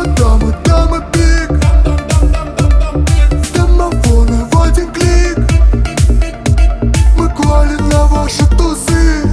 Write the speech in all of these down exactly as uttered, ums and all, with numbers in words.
Дама, дама, дама, пик. С домофона в один клик. Мы квалим на ваши тузы.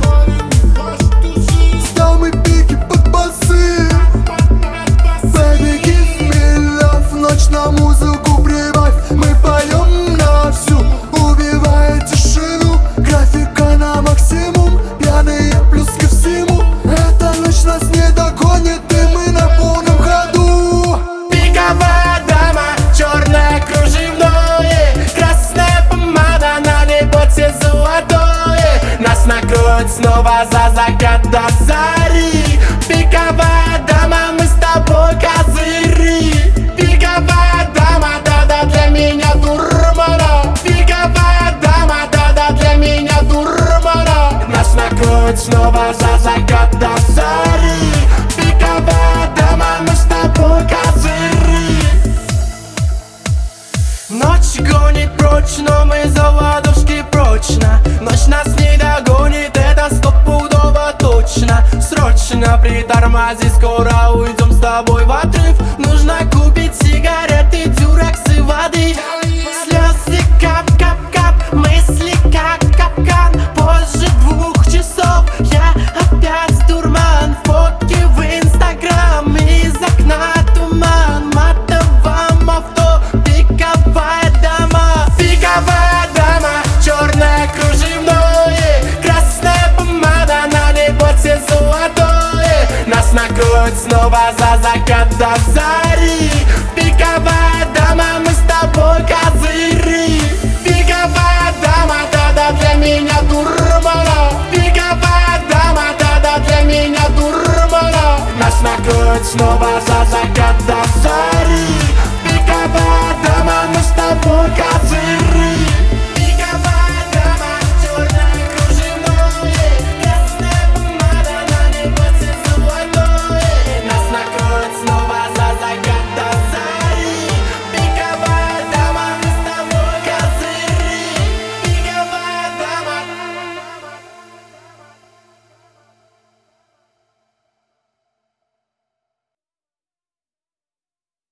С дамой пики под басы. Baby, give me love. Ночь на музыку прибавь. Мы поем на всю, убивая тишину. Графика на максимум, пьяные плюс ко всему. Эта ночь нас не догонит, и мы на полном ходу. Пиковая дама, черное кружевное, красная помада, на неботе золотое. Нас накроет снова за закат до зари. Пиковая дама, мы с тобой козыри. Пиковая дама, да-да, для меня дурмана. Пиковая дама, да-да, для меня дурмана. Нас накроет снова за закат до зари. Пиковая дама, мы с тобой козыри. Ночь гонит прочь, но мы за ладошки прочно. Ночь нас не догонит, это стопудово точно. Срочно притормози, скоро уйдем с тобой в отрыв. Нужно купить сигареты, дюрексы, воды. Слезы кап-кап-кап, мысли как капкан. Позже двух часов я опять дурман. Фотки в инстаграм, из окна туман. Матовом авто, пиковая дама. Пиковая дама, черное кружевное, красная помада, на неботе золотое. Нас накроет снова за закат до зари.